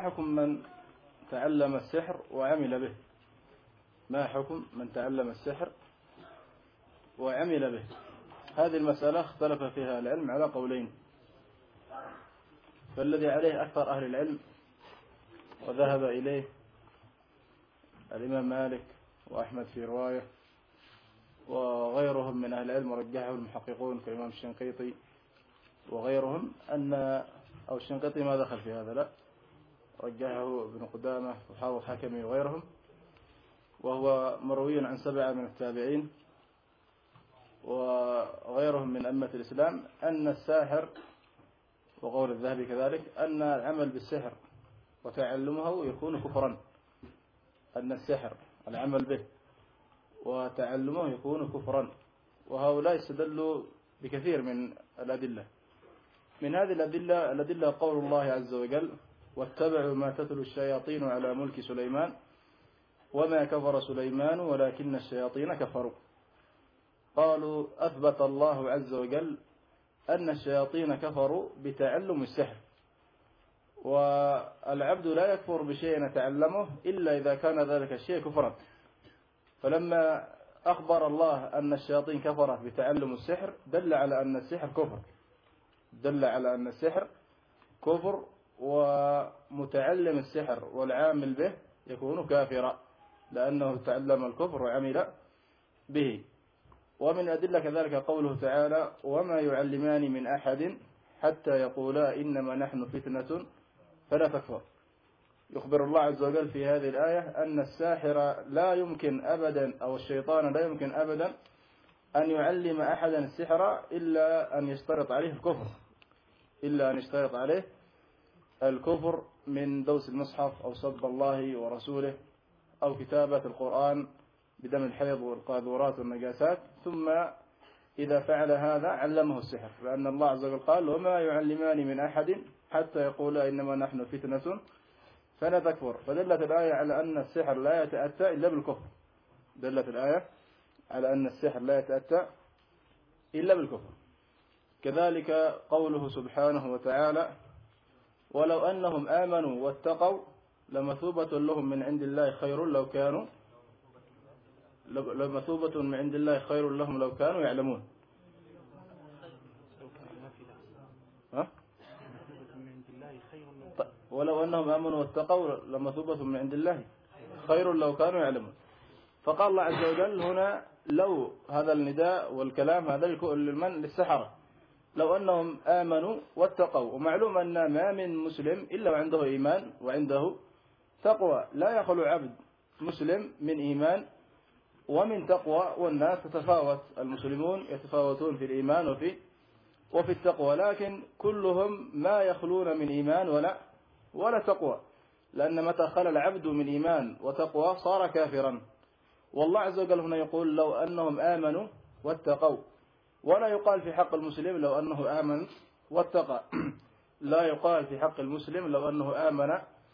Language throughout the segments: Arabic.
حكم من تعلم السحر وعمل به؟ ما حكم من تعلم السحر وعمل به؟ هذه المسألة اختلف فيها العلم على قولين، فالذي عليه أكثر أهل العلم وذهب إليه الإمام مالك وأحمد في رواية وغيرهم من أهل العلم ورجحه المحققون كالإمام الشنقيطي وغيرهم أو الشنقيطي ما دخل في هذا، لا، رجحه ابن قدامة وحافظ حكمي وغيرهم، وهو مروي عن 7 من التابعين وغيرهم من أئمة الإسلام أن الساحر، وقول الذهبي كذلك، أن العمل بالسحر وتعلمه يكون كفرا، أن السحر العمل به وتعلمه يكون كفرا. وهؤلاء استدلوا بكثير من الأدلة. من هذه الأدلة قول الله عز وجل: واتبعوا ما تتلو الشياطين على ملك سليمان وما كفر سليمان ولكن الشياطين كفروا. قالوا أثبت الله عز وجل أن الشياطين كفروا بتعلم السحر، والعبد لا يكفر بشيء يتعلمه إلا إذا كان ذلك الشيء كفرا. فلما أخبر الله أن الشياطين كفرت بتعلم السحر دل على أن السحر كفر، دل على أن السحر كفر، ومتعلم السحر والعامل به يكون كافرا لأنه تعلم الكفر وعمل به. ومن أدلة كذلك قوله تعالى: وما يعلمان من أحد حتى يقولا إنما نحن فتنة فلا تكفر. يخبر الله عز وجل في هذه الآية أن الساحر لا يمكن أبدا، أو الشيطان لا يمكن أبدا أن يعلم أحدا السحر إلا أن يشترط عليه الكفر، إلا أن يشترط عليه الكفر من دوس المصحف أو سب الله ورسوله أو كتابة القرآن بدم الحيض والقاذورات والنجاسات، ثم إذا فعل هذا علمه السحر، لأن الله عز وجل قال: وما يعلمان من أحد حتى يقولا إنما نحن فتنة فلا تكفر. فدلت الآية على أن السحر لا يتأتى إلا بالكفر، دلت الآية على أن السحر لا يتأتى إلا بالكفر. كذلك قوله سبحانه وتعالى: ولو أنهم آمنوا واتقوا لمثوبة لهم من عند الله خير لو كانوا لمثوبة من عند الله خير لهم لو كانوا يعلمون. ولو أنهم آمنوا واتقوا لمثوبة من عند الله خير لو كانوا يعلمون. فقال الله عز وجل هنا لو، هذا النداء والكلام هذا لمن؟ للسحرة. لو أنهم آمنوا واتقوا، ومعلوم أن ما من مسلم إلا وعنده إيمان وعنده تقوى، لا يخلو عبد مسلم من إيمان ومن تقوى، والناس تتفاوت، المسلمون يتفاوتون في الإيمان وفي التقوى، لكن كلهم ما يخلون من إيمان ولا تقوى، لأن متى خلى العبد من إيمان وتقوى صار كافرا. والله عز وجل هنا يقول: لو أنهم آمنوا واتقوا، ولا يقال في حق المسلم لو أنه آمن واتقى لا يقال في حق المسلم لو أنه آمن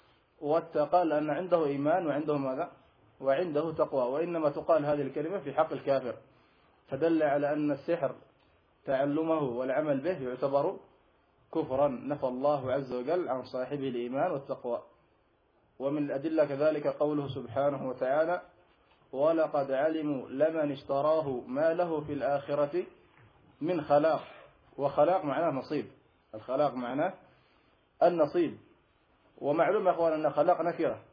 واتقى، لأن عنده إيمان وعنده ماذا؟ وعنده تقوى، وإنما تقال هذه الكلمة في حق الكافر. فدل على أن السحر تعلمه والعمل به يعتبر كفرا، نفى الله عز وجل عن صاحبه الإيمان والتقوى. ومن الأدلة كذلك قوله سبحانه وتعالى: ولقد علموا لمن اشتراه ما له في الآخرة من خلاق. وخلاق معناه نصيب، الخلاق معناه النصيب. ومعلوم يا أخوان أن خلاق نكرة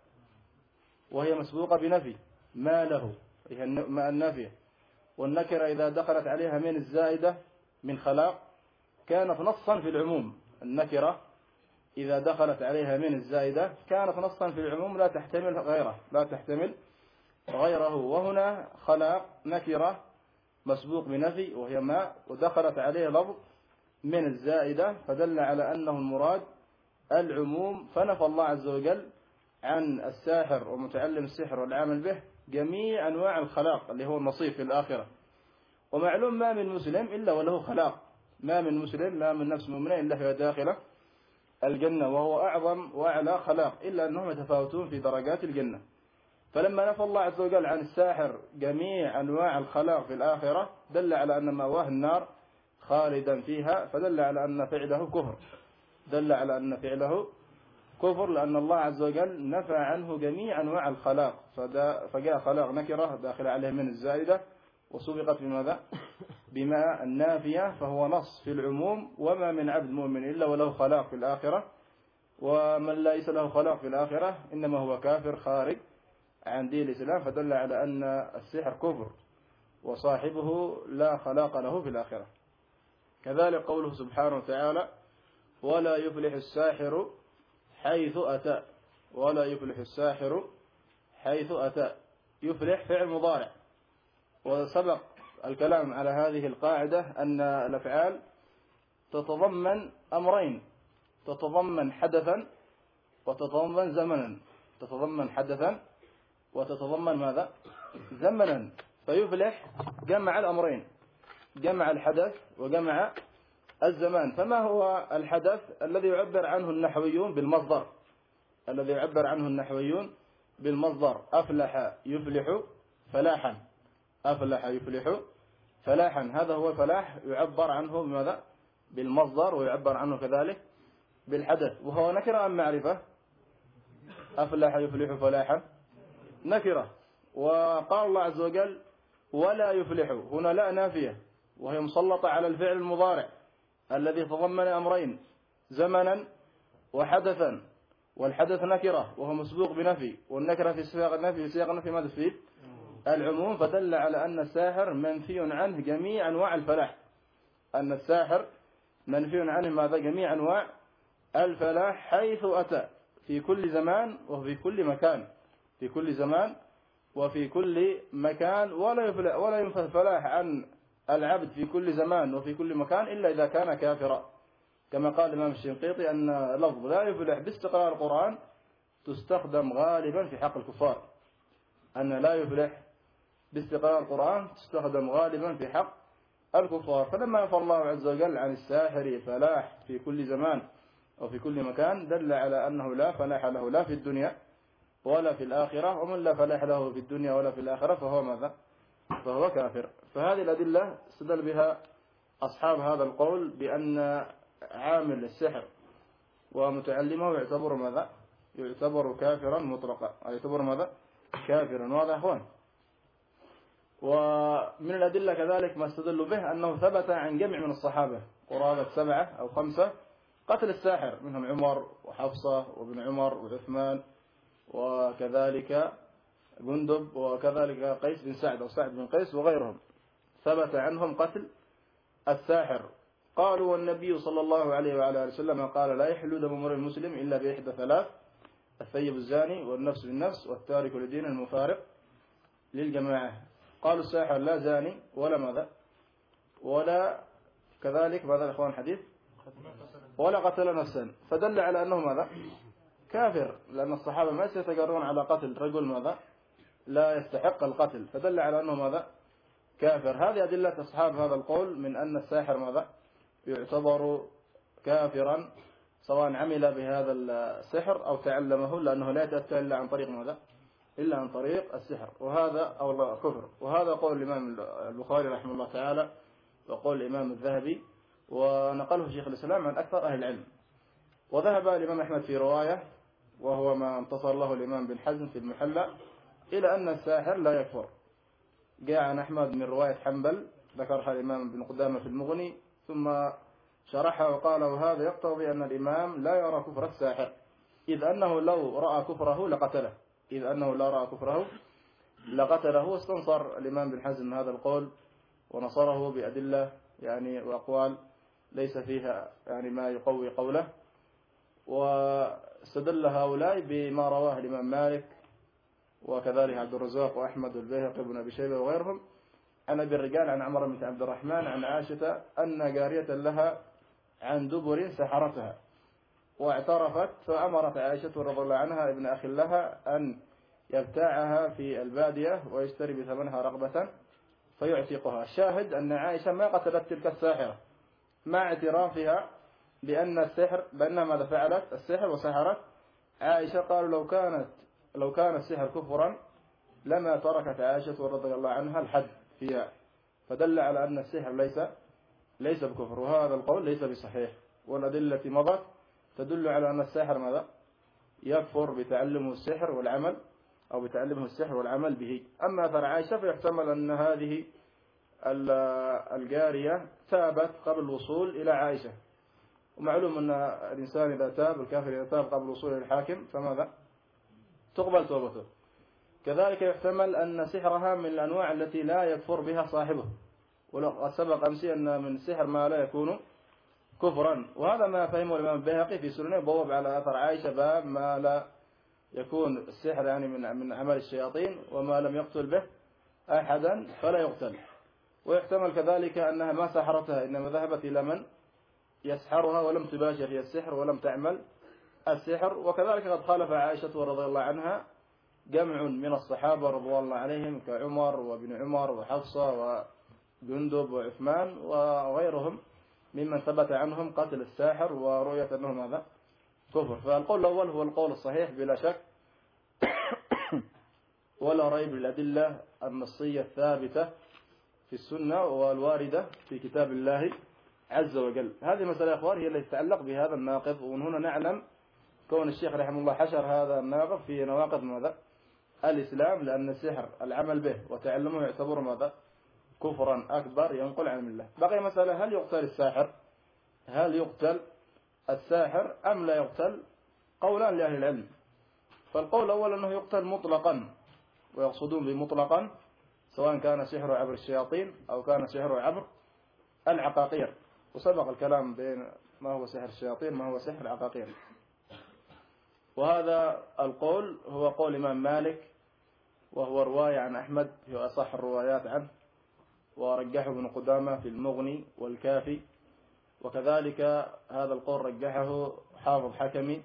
وهي مسبوقة بنفي، ما له هي ما النافية، والنكرة إذا دخلت عليها من الزائدة من خلاق كانت نصا في العموم. النكرة إذا دخلت عليها من الزائدة كانت نصا في العموم، لا تحتمل غيره، لا تحتمل غيره. وهنا خلاق نكرة مسبوق بنفي وهي ما، ودخلت عليه لفظ من الزائدة، فدل على أنه المراد العموم. فنفى الله عز وجل عن الساحر ومتعلم السحر والعامل به جميع أنواع الخلاق اللي هو النصيب في الآخرة. ومعلوم ما من مسلم إلا وله خلاق، ما من مسلم، ما من نفس مؤمنة إلا هي داخلة الجنة، وهو أعظم وأعلى خلاق، إلا أنهم يتفاوتون في درجات الجنة. فلما نفى الله عز وجل عن الساحر جميع أنواع الخلاق في الآخرة دل على أن مأواه النار خالدا فيها، فدل على أن فعله كفر، دل على أن فعله كفر، لأن الله عز وجل نفى عنه جميع أنواع الخلاق، فجاء خلاق نكرة داخل عليه من الزائدة وسبقت بماذا؟ بما النافية، فهو نص في العموم. وما من عبد مؤمن إلا وله خلاق في الآخرة، ومن ليس له خلاق في الآخرة إنما هو كافر خارج عن دين الإسلام، فدل على أن السحر كفر وصاحبه لا خلاق له في الآخرة. كذلك قوله سبحانه وتعالى: ولا يفلح الساحر حيث أتى. ولا يفلح الساحر حيث أتى، يفلح فعل مضارع، وسبق الكلام على هذه القاعدة أن الأفعال تتضمن أمرين: تتضمن حدثا وتتضمن زمنا. تتضمن حدثا وتتضمن ماذا؟ زمنا. فيفلح جمع الأمرين، جمع الحدث وجمع الزمان. فما هو الحدث الذي يعبر عنه النحويون بالمصدر؟ الذي يعبر عنه النحويون بالمصدر: أفلح يفلح فلاحا. أفلح يفلح فلاحا، هذا هو الفلاح، يعبر عنه بماذا؟ بالمصدر، ويعبر عنه كذلك بالحدث. وهو نكرة أم معرفة؟ أفلح يفلح فلاحا نكرة. وقال الله عز وجل: ولا يفلح، هنا لا نافية، وهي مسلطة على الفعل المضارع الذي تضمن أمرين: زمنا وحدثا، والحدث نكرة وهو مسبوق بنفي، والنكرة في سياق النفي، في سياق النفي ماذا تفيد؟ العموم. فدل على أن الساحر منفي عنه جميع أنواع الفلاح، أن الساحر منفي عنه ماذا؟ جميع أنواع الفلاح حيث أتى، في كل زمان وفي كل مكان. في كل زمان وفي كل مكان. ولا ينفى الفلاح عن العبد في كل زمان وفي كل مكان إلا إذا كان كافرا، كما قال الإمام الشنقيطي أن لفظ لا يفلح باستقراء القرآن تستخدم غالبا في حق الكفار. أن لا يفلح باستقراء القرآن تستخدم غالبا في حق الكفار. فلما نفى الله عز وجل عن الساحر فلاح في كل زمان وفي كل مكان، دل على أنه لا فلاح له لا في الدنيا ولا في الآخرة، ومن لا فلاح له في الدنيا ولا في الآخرة فهو ماذا؟ فهو كافر. فهذه الأدلة استدل بها أصحاب هذا القول بأن عامل السحر ومتعلمه يعتبر ماذا؟ يعتبر كافرا مطلقا، يعتبر ماذا؟ كافرا. وهذا أخوان. ومن الأدلة كذلك ما استدلوا به أنه ثبت عن جمع من الصحابة قرابة 7 أو 5 قتل الساحر، منهم عمر وحفصة وابن عمر وعثمان وكذلك جندب وكذلك قيس بن سعد أو سعد بن قيس وغيرهم، ثبت عنهم قتل الساحر. قالوا: والنبي صلى الله عليه وعلى آله وسلم قال: لا يحل دم امرئ مسلم إلا بإحدى 3: الثيب الزاني والنفس بالنفس والتارك لدين المفارق للجماعة. قالوا: الساحر لا زاني ولا ماذا؟ ولا كذلك ماذا يا إخوان الحديث؟ ولا قتل نفسا. فدل على أنه ماذا؟ كافر، لأن الصحابة ما سيتجرون على قتل رجل ماذا؟ لا يستحق القتل، فدل على أنه ماذا؟ كافر. هذه أدلة أصحاب هذا القول من أن الساحر ماذا؟ يعتبر كافرا سواء عمل بهذا السحر أو تعلمه، لأنه لا يتأتى إلا عن طريق ماذا؟ إلا عن طريق السحر، وهذا أو كفر. وهذا قول الإمام البخاري رحمه الله تعالى، وقول الإمام الذهبي، ونقله شيخ الإسلام عن أكثر أهل العلم. وذهب الإمام أحمد في رواية، وهو ما انتصر له الإمام بن حزم في المحلى، إلى أن الساحر لا يكفر. جاء عن أحمد من رواية حنبل ذكرها الإمام بن قدامة في المغني، ثم شرحها وقال: وهذا يقتضي أن الإمام لا يرى كفر الساحر، إذ أنه لو رأى كفره لقتله. إذ أنه لا رأى كفره لقتله. واستنصر الإمام بن حزم هذا القول ونصره بأدلة يعني وأقوال ليس فيها يعني ما يقوي قوله. واستدل هؤلاء بما رواه الإمام مالك وكذلك عبد الرزاق وأحمد والبيهقي بن أبي شيبة وغيرهم عن أبي الرجال عن عمر بن عبد الرحمن عن عائشة أن جارية لها عن دبر سحرتها واعترفت، فأمرت عائشة رضي الله عنها ابن أخ لها أن يبتاعها في البادية ويشتري بثمنها رغبة فيعتقها. الشاهد أن عائشة ما قتلت تلك الساحرة مع اعترافها بأن السحر، بأنها ماذا فعلت؟ السحر وسحرت عائشة. قالوا: لو كان السحر كفرا لما تركت عائشة رضي الله عنها الحد فيها. فدل على أن السحر ليس بكفر، وهذا القول ليس بصحيح. والأدلة التي مضت تدل على أن الساحر ماذا؟ يكفر بتعلمه السحر والعمل أو بتعلمه السحر والعمل به. أما أثر عائشة فيحتمل أن هذه الجارية تابت قبل الوصول إلى عائشة، ومعلوم أن الإنسان إذا تاب، الكافر إذا تاب قبل الوصول إلى الحاكم فماذا؟ تقبل توبته. كذلك يحتمل أن سحرها من الأنواع التي لا يكفر بها صاحبه، ولقد سبق أمسي أن من السحر ما لا يكون كفرا، وهذا ما فهمه الإمام البيهقي في سننه، بوب على أثر عائشة باب ما لا يكون السحر يعني من عمل الشياطين، وما لم يقتل به أحدا فلا يقتل. ويحتمل كذلك أنها ما سحرتها، إنما ذهبت إلى من يسحرها ولم تباشر في السحر ولم تعمل السحر. وكذلك قد خالف عائشة رضي الله عنها جمع من الصحابة رضوان الله عليهم كعمر وابن عمر وحفصة وجندب وعثمان وغيرهم ممن ثبت عنهم قتل الساحر ورؤية أنه ماذا؟ كفر. فالقول الأول هو القول الصحيح بلا شك ولا ريب للأدلة النصية الثابتة في السنة والواردة في كتاب الله عز وجل. هذه المسألة يا أخوان هي التي تتعلق بهذا الناقض، ومن هنا نعلم كون الشيخ رحمه الله حشر هذا الناقض في نواقض ماذا؟ الإسلام، لأن السحر العمل به وتعلمه يعتبر ماذا؟ كفرا أكبر ينقل عن الله. بقي مسألة، هل يقتل الساحر؟ هل يقتل الساحر أم لا يقتل؟ قولان لأهل العلم. فالقول الأول أنه يقتل مطلقا، ويقصدون بمطلقا سواء كان سحره عبر الشياطين أو كان سحره عبر العقاقير، وسبق الكلام بين ما هو سحر الشياطين ما هو سحر العقاقير. وهذا القول هو قول الإمام مالك، وهو رواية عن أحمد، هي أصح الروايات عنه، ورجحه ابن قدامة في المغني والكافي، وكذلك هذا القول رجحه حافظ حكمي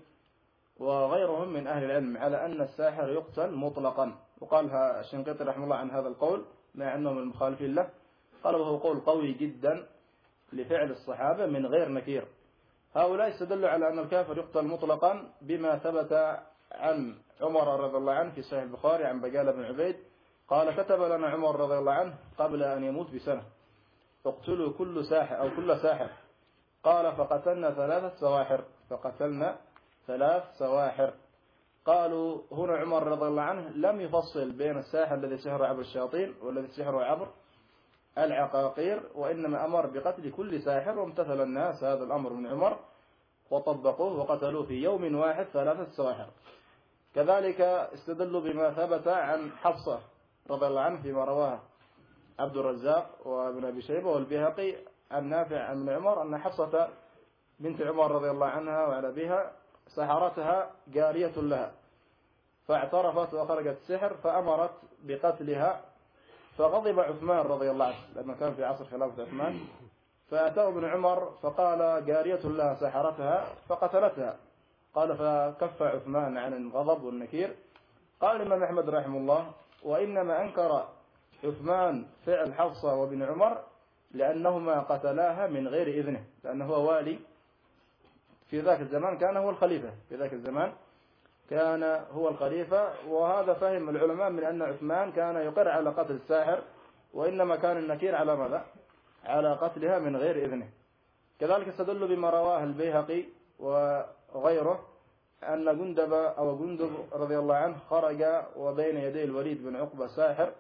وغيرهم من أهل العلم على أن الساحر يقتل مطلقا. وقالها الشنقيطي رحمه الله عن هذا القول مع أنه من المخالفين له، قال وهو قول قوي جدا لفعل الصحابة من غير نكير. هؤلاء استدلوا على أن الكافر يقتل مطلقا بما ثبت عن عمر رضي الله عنه في صحيح البخاري عن بقالة بن عبيد قال كتب لنا عمر رضي الله عنه قبل أن يموت بسنة اقتلوا كل ساحر أو كل ساحر، قال فقتلنا 3 سواحر، فقتلنا 3 سواحر. قالوا هنا عمر رضي الله عنه لم يفصل بين الساحر الذي سحره عبر الشياطين والذي سحره عبر العقاقير، وإنما أمر بقتل كل ساحر، وامتثل الناس هذا الأمر من عمر وطبقوه وقتلوه في يوم واحد 3 سواحر. كذلك استدلوا بما ثبت عن حفصة رضي الله عنه فيما رواه عبد الرزاق وابن أبي شيبة والبيهقي عن نافع عن ابن عمر أن حفصة بنت عمر رضي الله عنها وعلى بها سحرتها جارية لها، فاعترفت وخرجت السحر فأمرت بقتلها، فغضب عثمان رضي الله عنه لأنه كان في عصر خلافة عثمان، فأتاه ابن عمر فقال جارية لها سحرتها فقتلتها، قال فكف عثمان عن الغضب والنكير. قال الإمام أحمد رحمه الله وإنما أنكر عثمان فعل حفصة وابن عمر لأنهما قتلاها من غير إذنه، لأنه هو والي في ذاك الزمان، كان هو الخليفة في ذاك الزمان، كان هو الخليفة. وهذا فهم العلماء من أن عثمان كان يقر على قتل الساحر، وإنما كان النكير على ماذا؟ على قتلها من غير إذنه. كذلك استدلوا بما رواه البيهقي وغيره أن جندب رضي الله عنه خرج وبين يدي الوليد بن عقبة ساحر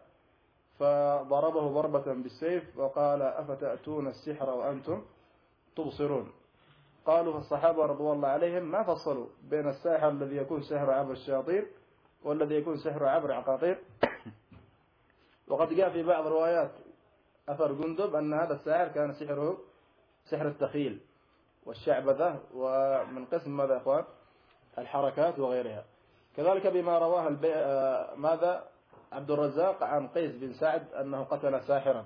فضربه ضربة بالسيف وقال أفتأتون السحر وأنتم تبصرون. قالوا الصحابة رضوان الله عليهم ما فصلوا بين الساحر الذي يكون سحر عبر الشياطين والذي يكون سحر عبر عقاقير. وقد جاء في بعض روايات أثر جندب أن هذا الساحر كان سحره سحر التخيل والشعبذة، ومن قسم ماذا أخوان؟ الحركات وغيرها. كذلك بما رواه ماذا عبد الرزاق عن قيس بن سعد أنه قتل ساحرا،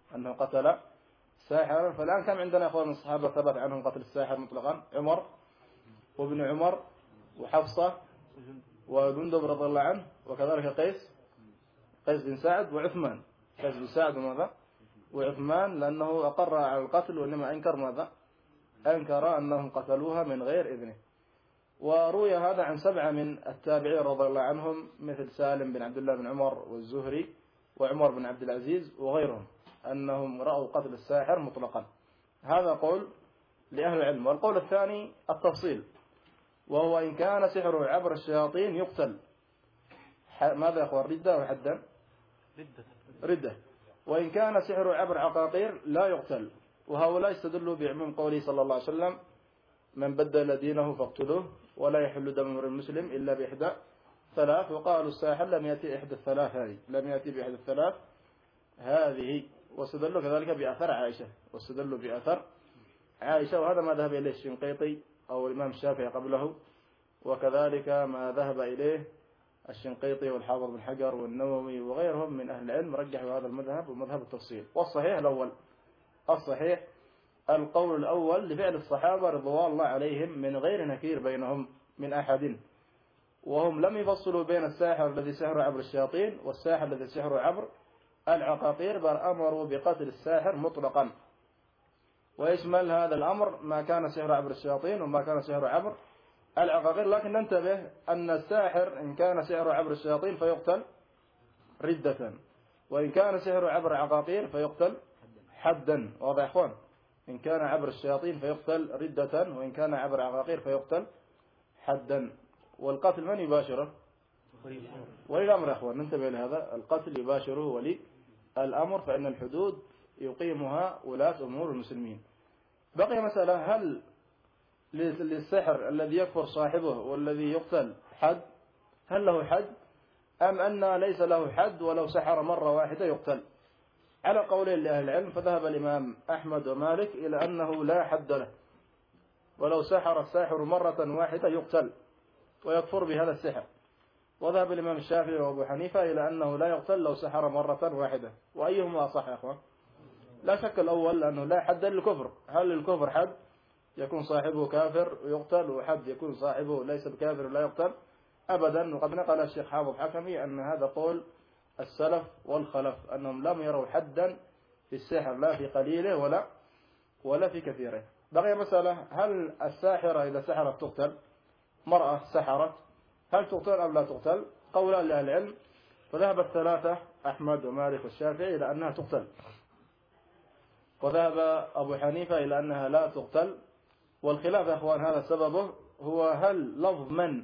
فالآن كم عندنا أخوان من الصحابة ثبت عنهم قتل الساحر مطلقا؟ عمر وابن عمر وحفصة وجندب رضي الله عنه، وكذلك قيس بن سعد وعثمان. قيس بن سعد وماذا؟ وعثمان، لأنه أقر على القتل وإنما أنكر ماذا؟ أنكر أنهم قتلوها من غير إذنه. وروي هذا عن 7 من التابعين رضي الله عنهم مثل سالم بن عبد الله بن عمر والزهري وعمر بن عبد العزيز وغيرهم أنهم رأوا قتل الساحر مطلقا. هذا قول لأهل العلم. والقول الثاني التفصيل، وهو إن كان سحره عبر الشياطين يقتل. ماذا يا أخوان؟ ردة وحدا؟ ردة. وإن كان سحره عبر عقاقير لا يقتل. وهؤلاء استدلوا بعموم قوله صلى الله عليه وسلم: من بدل دينه فاقتلوه ولا يحل دم امرئ مسلم إلا بإحدى ثلاث. وقالوا الساحر لم يأتي إحدى الثلاث هذه، لم يأتي بإحدى الثلاث هذه. واستدلوا كذلك بأثر عائشة، واستدلوا بأثر عائشة، وهذا ما ذهب إليه الشنقيطي أو الإمام الشافعي قبله، وكذلك ما ذهب إليه الشنقيطي والحافظ بن حجر والنووي وغيرهم من أهل العلم، رجحوا هذا المذهب ومذهب التفصيل. والصحيح الأول، الصحيح القول الأول لفعل الصحابة رضوان الله عليهم من غير نكير بينهم من أحد، وهم لم يفصلوا بين الساحر الذي سحر عبر الشياطين والساحر الذي سحر عبر العقاقير، بل أمروا بقتل الساحر مطلقا. ويشمل هذا الأمر ما كان سحر عبر الشياطين وما كان سحر عبر العقاقير. لكن ننتبه أن الساحر إن كان سحر عبر الشياطين فيقتل ردة، وإن كان سحر عبر عقاقير فيقتل حدا. واضح يا إخوان؟ إن كان عبر الشياطين فيقتل ردة، وإن كان عبر عقاقير فيقتل حدا. والقتل من يباشره؟ ولي الأمر يا إخوان، ننتبه لهذا، القتل يباشره ولي الأمر، فإن الحدود يقيمها ولاة أمور المسلمين. بقي مسألة: هل للسحر الذي يكفر صاحبه والذي يقتل حد؟ هل له حد أم أن ليس له حد ولو سحر مرة واحدة يقتل؟ على قولين لأهل العلم، فذهب الإمام أحمد ومالك إلى أنه لا حد له، ولو سحر الساحر مرة واحدة يقتل ويكفر بهذا السحر. وذهب الإمام الشافعي وأبو حنيفة إلى أنه لا يقتل لو سحر مرة واحدة. وأيهما أصح يا أخوان؟ لا شك الأول، لأنه لا حد للكفر. هل للكفر حد يكون صاحبه كافر ويقتل، وحد يكون صاحبه ليس بكافر ولا يقتل؟ أبدا. وقد نقل الشيخ حافظ حكمي أن هذا قول السلف والخلف، أنهم لم يروا حدا في السحر، لا في قليله ولا في كثيره. بقي مسألة: هل الساحرة إذا سحرت تقتل؟ مرأة سحرت هل تقتل أم لا تقتل؟ قولان لأهل العلم، فذهب الثلاثة أحمد ومالك والشافعي إلى أنها تقتل، وذهب أبو حنيفة إلى أنها لا تقتل. والخلاف يا أخوان هذا سببه هو: هل لفظ من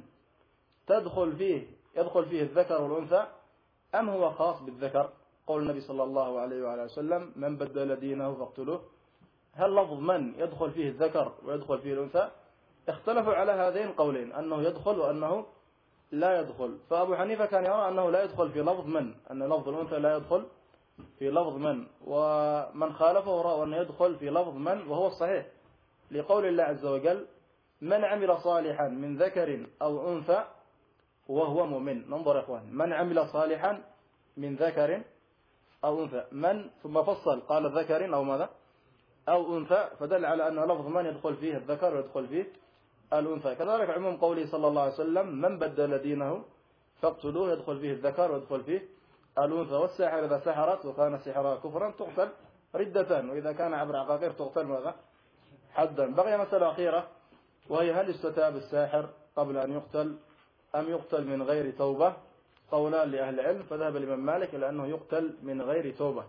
يدخل فيه الذكر والأنثى أم هو خاص بالذكر؟ قول النبي صلى الله عليه وعلى وسلم: من بدل دينه فاقتلوه. هل لفظ من يدخل فيه الذكر ويدخل فيه الأنثى؟ اختلفوا على هذين القولين، أنه يدخل وأنه لا يدخل. فأبو حنيفة كان يرى أنه لا يدخل في لفظ من، أن لفظ الأنثى لا يدخل في لفظ من، ومن خالفه رأى أنه يدخل في لفظ من، وهو الصحيح لقول الله عز وجل: من عمل صالحا من ذكر أو أنثى وهو مؤمن. ننظر يا إخوان: من عمل صالحا من ذكر أو أنثى، من ثم فصل قال ذكر أو ماذا أو أنثى، فدل على أن لفظ من يدخل فيه الذكر ويدخل فيه الأنثى. كذلك عموم قوله صلى الله عليه وسلم: من بدل دينه فاقتلوه، يدخل فيه الذكر ويدخل فيه الأنثى. والساحر إذا سحرت وكان سحرها كفرا تقتل ردة، وإذا كان عبر عقاقير تقتل ماذا؟ حدا. بقي مسألة أخيرة، وهي: هل يستتاب الساحر قبل أن يقتل أم يقتل من غير توبة؟ قولان لأهل العلم، فذهب الإمام مالك إلى أنه يقتل من غير توبة،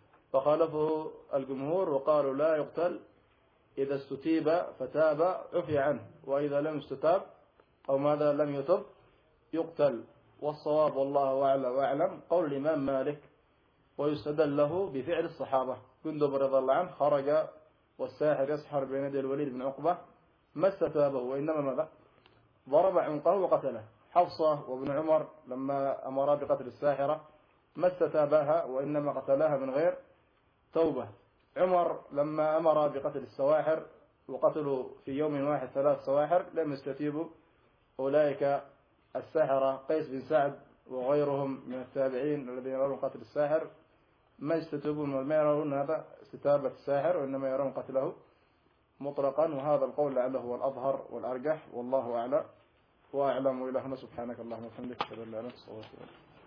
فخالفه الجمهور وقالوا لا يقتل، إذا استتيب فتاب عفي عنه، وإذا لم يستتاب أو ماذا لم يتب يقتل. والصواب والله أعلم قول الإمام مالك، ويستدل له بفعل الصحابة. جندب رضي الله عنه خرج والساحر يسحر بين يدي الوليد بن عقبة، ما استتابه وإنما ماذا؟ ضرب عنقه وقتله. حفصة وابن عمر لما أمرا بقتل الساحرة ما استتابها وإنما قتلاها من غير توبة. عمر لما أمر بقتل السواحر وقتلوا في يوم واحد 3 سواحر لم يستتيبوا أولئك الساحرة. قيس بن سعد وغيرهم من التابعين الذين يرون قتل الساحر ما يستتيبون، ما يرون هذا استتابة الساحر، وإنما يرون قتله مطلقا. وهذا القول لعله هو الأظهر والأرجح، والله أعلم وأعلم. وإلهنا سبحانك اللهم وبحمدك أشهد أن لا إله إلا أنت أستغفرك.